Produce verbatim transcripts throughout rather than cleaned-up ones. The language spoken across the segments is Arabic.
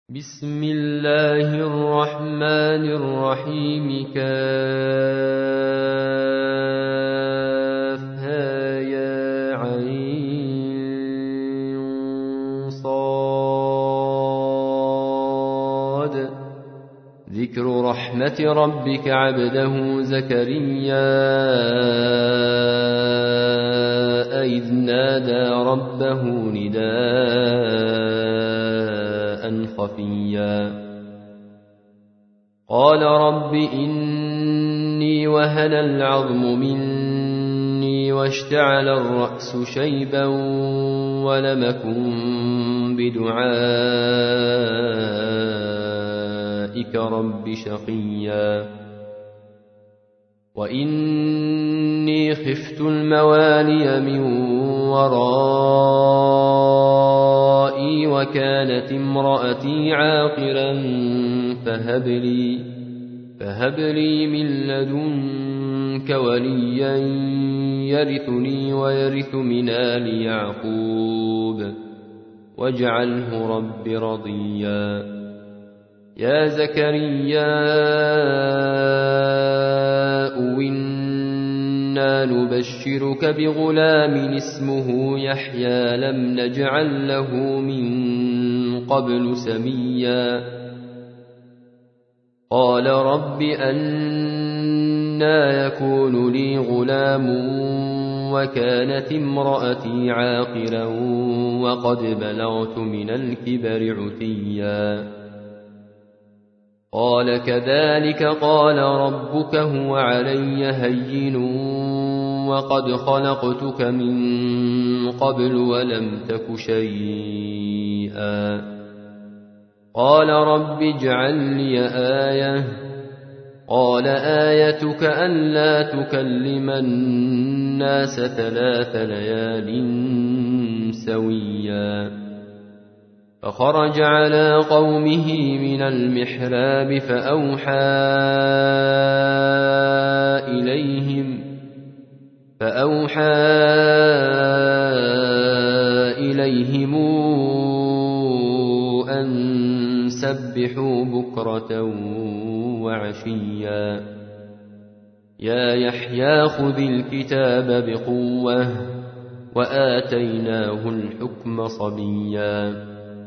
بسم الله الرحمن الرحيم كافها يا عين صاد ذكر رحمة ربك عبده زكريا إذ نادى ربه نداء خفيا قال رب إني وهن العظم مني واشتعل الرأس شيبا ولم أكن بدعائك رب شقيا وإني خفت الموالي من ورائي وكانت امرأتي عاقرا فهب لي, فهب لي من لدنك وليا يرثني ويرث من آل يعقوب واجعله رب رضيا يا زكريا إنا نبشرك بغلام اسمه يحيى لم نجعل له من قبل سميا قال رب أنى يكون لي غلام وكانت امرأتي عاقرا وقد بلغت من الكبر عتيا قال كذلك قال ربك هو علي هين وقد خلقتك من قبل ولم تك شيئا قال رب اجعل لي آية قال آيتك ألا تكلم الناس ثلاث ليال سويا فخرج على قومه من المحراب فأوحى إليهم فأوحى إليهم أن سبحوا بكرة وعشيا يا يحيى خذ الكتاب بقوة وآتيناه الحكم صبيا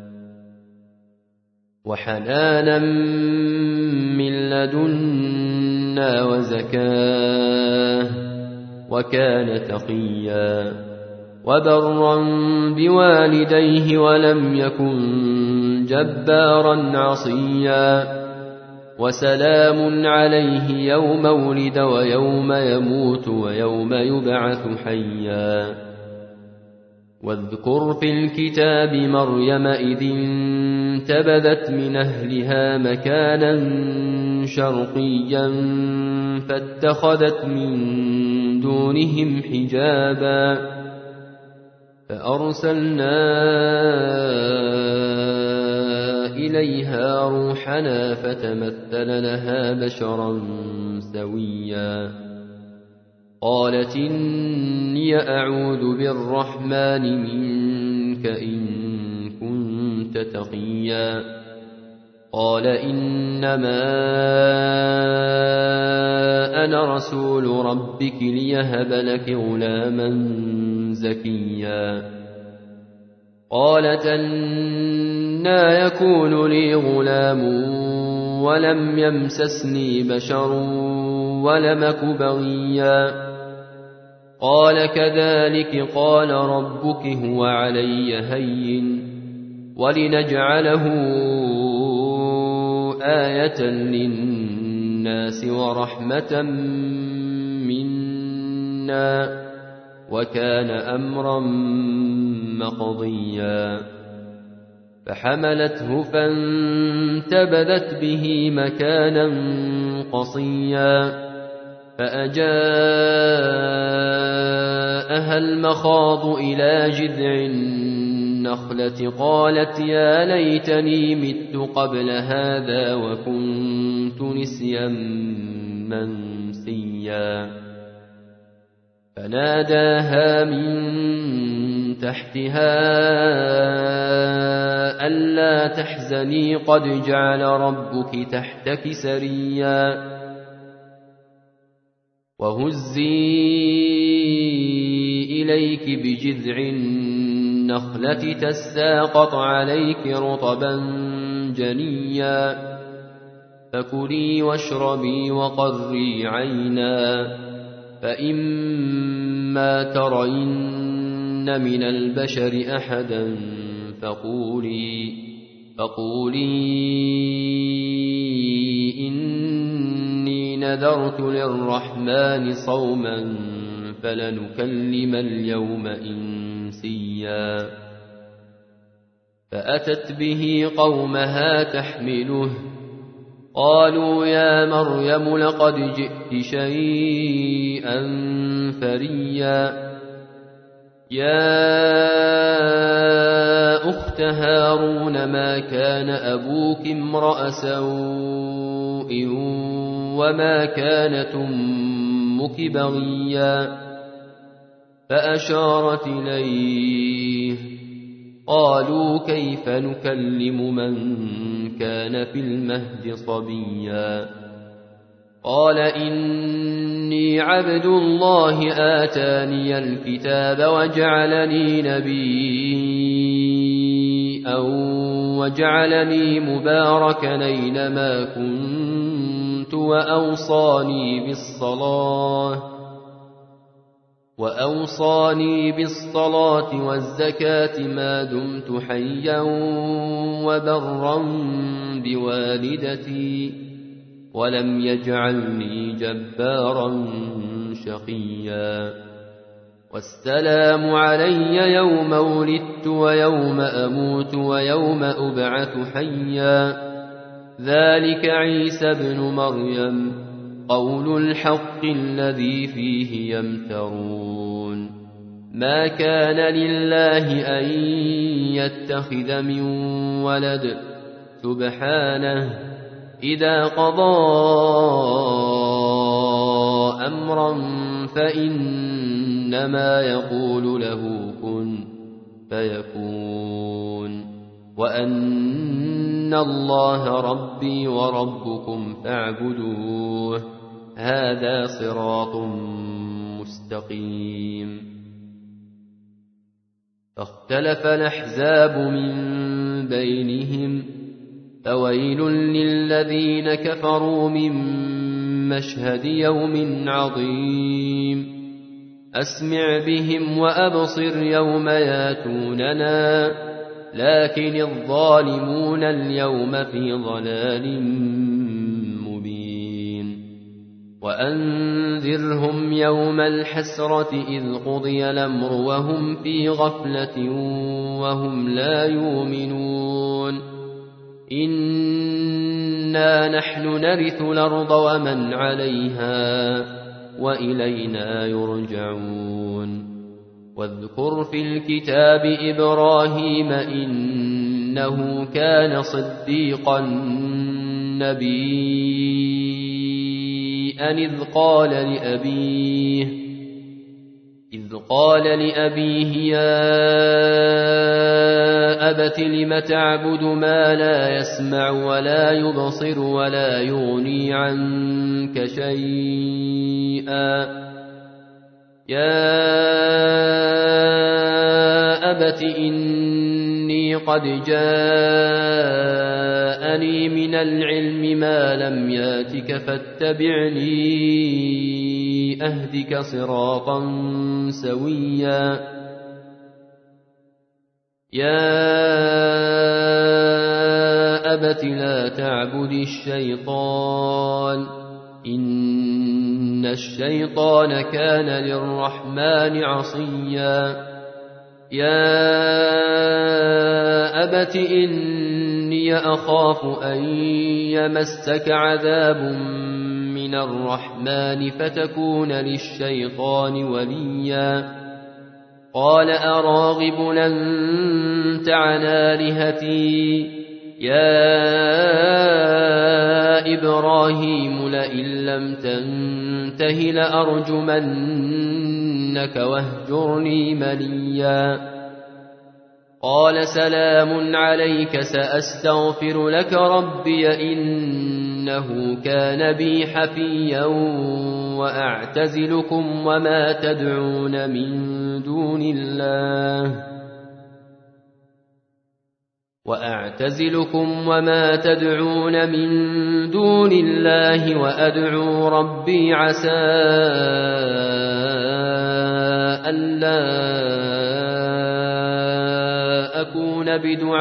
وحنانا من لدنا وزكاه وكان تقيا وبرا بوالديه ولم يكن جبارا عصيا وسلام عليه يوم ولد ويوم يموت ويوم يبعث حيا واذكر في الكتاب مريم إذ انتبذت من أهلها مكانا شرقيا فاتخذت من دونهم حجابا فأرسلنا إليها روحنا فتمثل لها بشرا سويا قالت إني أعوذ بالرحمن منك إن كنت تقيا قال إنما أنا رسول ربك ليهب لك غلاما زكيا قالت أنى يكون لي غلام ولم يمسسني بشر ولم أك بغيا قال كذلك قال ربك هو علي هين ولنجعله آية للناس ورحمة منا وكان أمرا مقضيا فحملته فانتبذت به مكانا قصيا فأجاءها المخاض إلى جذع النخلة قالت يا ليتني مت قبل هذا وكنت نسيا منسيا فناداها من تحتها ألا تحزني قد جعل ربك تحتك سريا وهزي إليك بجذع النخلة تساقط عليك رطبا جنيا فكلي واشربي وقري عينا فإما ترين من البشر أحدا فقولي, فقولي إني نذرت للرحمن صوما فلنكلم اليوم إنسيا فأتت به قومها تحمله قالوا يا مريم لقد جئت شيئا فريا يا أخت هارون ما كان أبوك امرأ سوء وما كانت أمك بغيا فأشارت إليه قالوا كيف نكلم من كان في المهد صبيا قال إني عبد الله آتاني الكتاب وجعلني نبيا وجعلني مباركا أينما كنت وأوصاني بالصلاة وأوصاني بالصلاة والزكاة ما دمت حيا وبرا بوالدتي ولم يجعلني جبارا شقيا والسلام علي يوم ولدت ويوم أموت ويوم أبعث حيا ذلك عيسى ابن مريم قول الحق الذي فيه يمترون ما كان لله أن يتخذ من ولد سبحانه إذا قضى أمرا فإنما يقول له كن فيكون وأن الله ربي وربكم فاعبدوه هذا صراط مستقيم فاختلف الأحزاب من بينهم فويل للذين كفروا من مشهد يوم عظيم أسمع بهم وأبصر يوم ياتوننا لكن الظالمون اليوم في ضلال مبين وأنذرهم يوم الحسرة إذ قضي الأمر وهم في غفلة وهم لا يؤمنون إنا نحن نرث الأرض ومن عليها وإلينا يرجعون واذكر في الكتاب إبراهيم إنه كان صديقا نبيا إذ قال لأبيه إذ قال لأبيه يا أبت لم تعبد ما لا يسمع ولا يبصر ولا يغني عنك شيئا يا أبت إني قد جاءني من العلم ما لم ياتك فاتبعني أهدك صراطا سويا يا أبت لا تعبد الشيطان إن الشيطان كان للرحمن عصيا يا أبت إني أخاف أن يمسك عذاب من الرحمن فتكون للشيطان وليا قال أراغب أنت عن آلهتي يا إبراهيم لئن لم تنته لأرجمنك أطيعنك واهجرني مليا قال سلام عليك سأستغفر لك ربي إنه كان بي حفيا وأعتزلكم وما تدعون من دون الله وأعتزلكم وما تدعون من دون الله وأدعو ربي عسى ألا أكون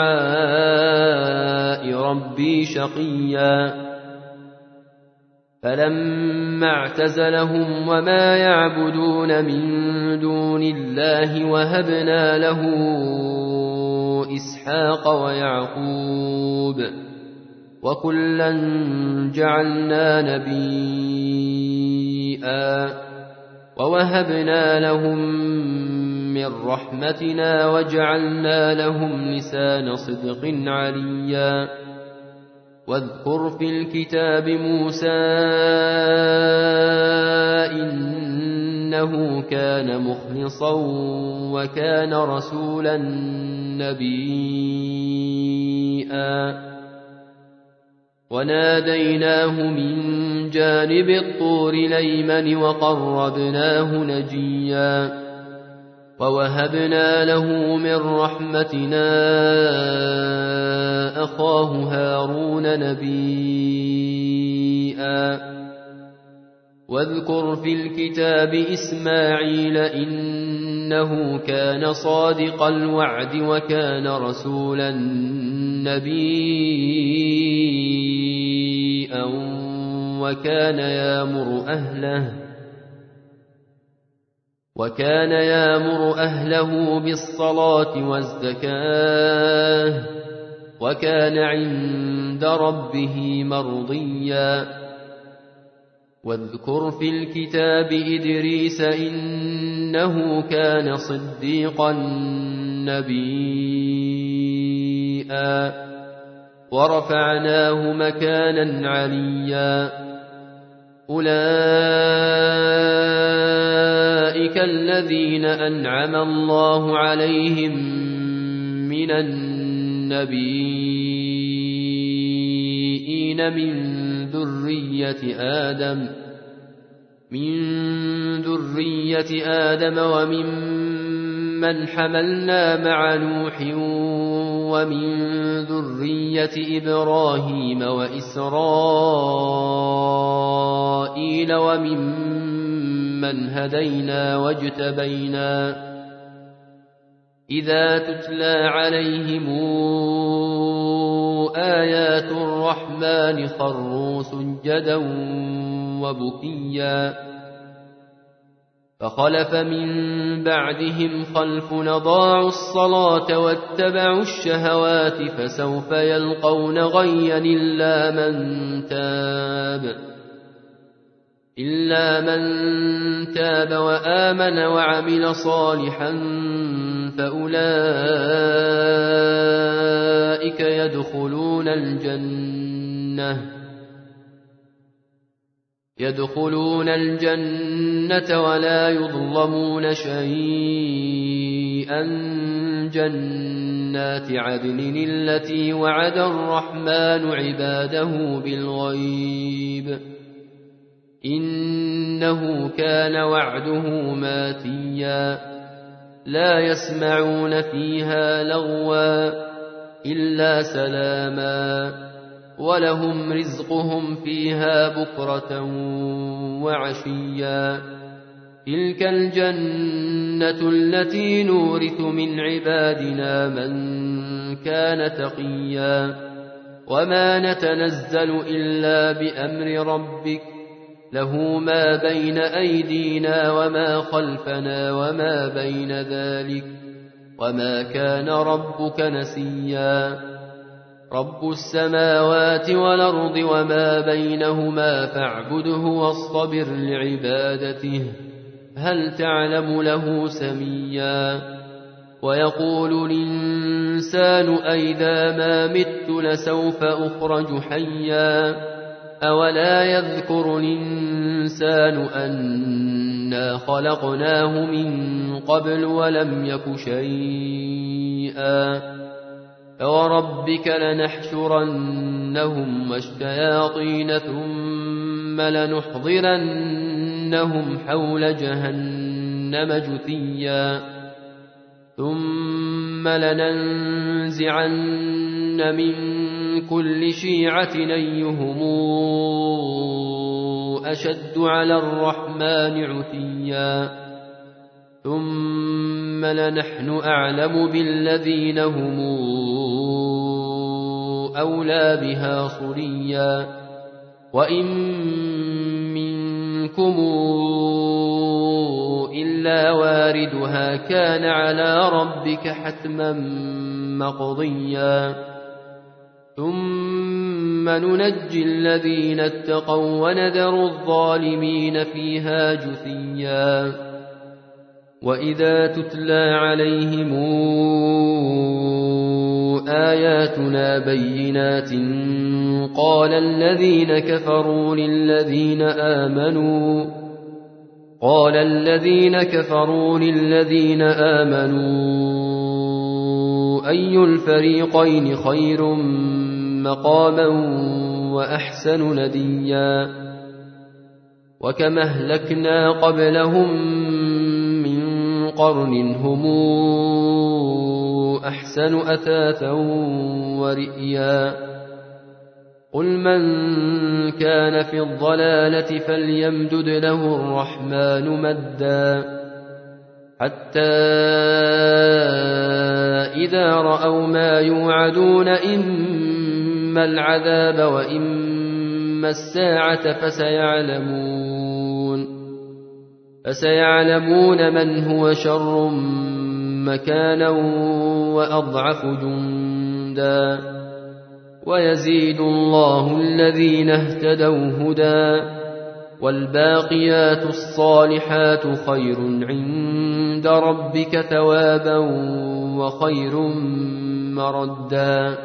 بدعاء ربي شقيا فلما اعتزلهم وما يعبدون من دون الله وهبنا له إسحاق ويعقوب وكلا جعلنا نبيا ووهبنا لهم من رحمتنا وجعلنا لهم لسان صدق عليا واذكر في الكتاب موسى إنه كان مخلصا وكان رسولا نبيا وناديناه من جانب الطور الأيمن وقربناه نجيا ووهبنا له من رحمتنا أخاه هارون نبيا واذكر في الكتاب إسماعيل إنه كان صادق الوعد وكان رسولا نبيا وكان يأمر أهله وكان يأمر أهله بالصلاة والزكاة وكان عند ربه مرضيا واذكر في الكتاب إدريس إنه كان صديقا نبيا ورفعناه مكانا عليا أولئك الذين أنعم الله عليهم من النبيين من ذرية آدم من ذرية آدم وممن حملنا مع نوح ومن ذرية إبراهيم وإسرائيل وممن هدينا واجتبينا إذا تتلى عليهم آيات الرحمن خروا سجدا وبكيا فخلف من بعدهم خلف أضاعوا الصلاة واتبعوا الشهوات فسوف يلقون غيا إلا من تاب إلا من تاب وآمن وعمل صالحا فأولئك يدخلون الجنة يدخلون الجنة ولا يظلمون شيئا جنات عدن التي وعد الرحمن عباده بالغيب إنه كان وعده ماتيا لا يسمعون فيها لغوا إلا سلاما ولهم رزقهم فيها بكرة وعشيا تلك الجنة التي نورث من عبادنا من كان تقيا وما نتنزل إلا بأمر ربك له ما بين أيدينا وما خلفنا وما بين ذلك وما كان ربك نسيا رب السماوات والأرض وما بينهما فاعبده واصطبر لعبادته هل تعلم له سميا ويقول الإنسان أئذا ما مت لسوف أخرج حيا أولا يذكر الإنسان أنا إنا خلقناه من قبل ولم يك شيئا فوربك لنحشرنهم والشياطين ثم لنحضرنهم حول جهنم جثيا ثم لننزعن من كل شيعة أيهم أشد على الرحمن عتيا ثم لنحن أعلم بالذين هم أولى بها صليا وإن منكم إلا واردها كان على ربك حتما مقضيا ثم ننجي الذين اتقوا ونذر الظالمين فيها جثيا وإذا تتلى عليهم آياتنا بينات قال الذين كفروا للذين آمنوا قال الذين كفروا للذين آمنوا أي الفريقين خير مقاما وأحسن نديا وكم أهلكنا قبلهم من قرن هم أحسن أثاثا ورئيا قل من كان في الضلالة فليمدد له الرحمن مدا حتى إذا رأوا ما يوعدون إما العذاب وإما الساعة فسيعلمون فسيعلمون من هو شر مكانا وأضعف جندا ويزيد الله الذين اهتدوا هدى والباقيات الصالحات خير عند ربك ثوابا وخير مردا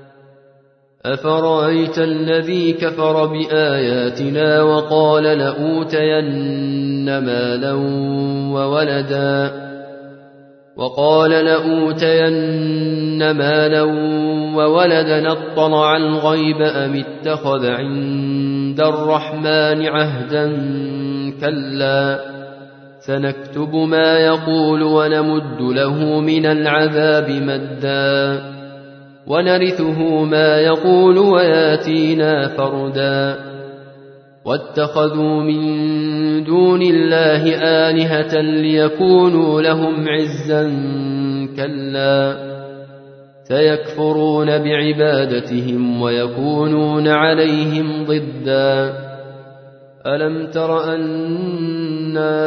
أفرأيت الذي كفر بآياتنا وقال لأوتين مالا وولدا وقال لأوتين مالا وولدا اطلع الغيب أم اتخذ عند الرحمن عهدا كلا سنكتب ما يقول ونمد له من العذاب مدا ونرثه ما يقول وياتينا فردا واتخذوا من دون الله آلهة ليكونوا لهم عزا كلا سيكفرون بعبادتهم ويكونون عليهم ضدا ألم تر أنا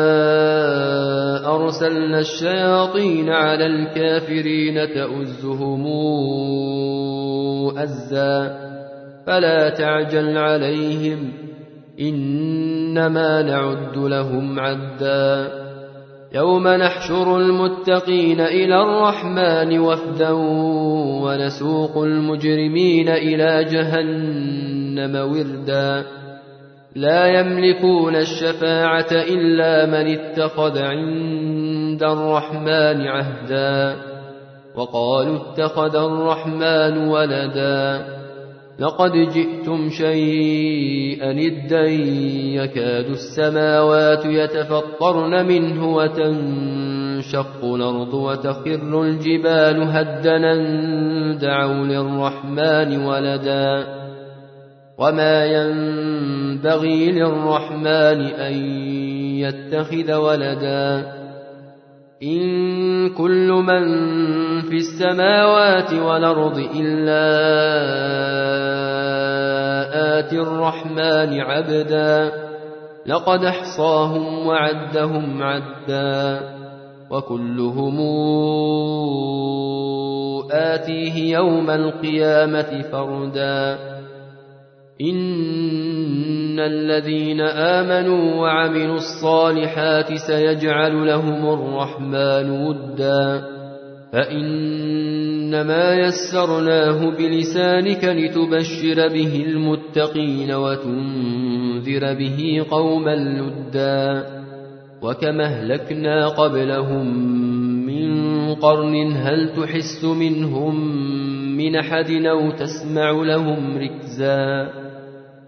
أرسلنا الشياطين على الكافرين تؤزهم أزا فلا تعجل عليهم إنما نعد لهم عدا يوم نحشر المتقين إلى الرحمن وفدا ونسوق المجرمين إلى جهنم وردا لا يملكون الشفاعة إلا من اتخذ عند الرحمن عهدا وقالوا اتخذ الرحمن ولدا لقد جئتم شيئا إدا يكاد السماوات يتفطرن منه وتنشق الأرض وتخر الجبال هدنا دعوا للرحمن ولدا وما ينبغي للرحمن أن يتخذ ولدا إن كل من في السماوات والأرض إلا آتي الرحمن عبدا لقد احصاهم وعدهم عدا وكلهم آتيه يوم القيامة فردا إن الذين آمنوا وعملوا الصالحات سيجعل لهم الرحمن ودا فإنما يسرناه بلسانك لتبشر به المتقين وتنذر به قوما لدا وكما أهلكنا قبلهم من قرن هل تحس منهم من أحد أو تسمع لهم ركزا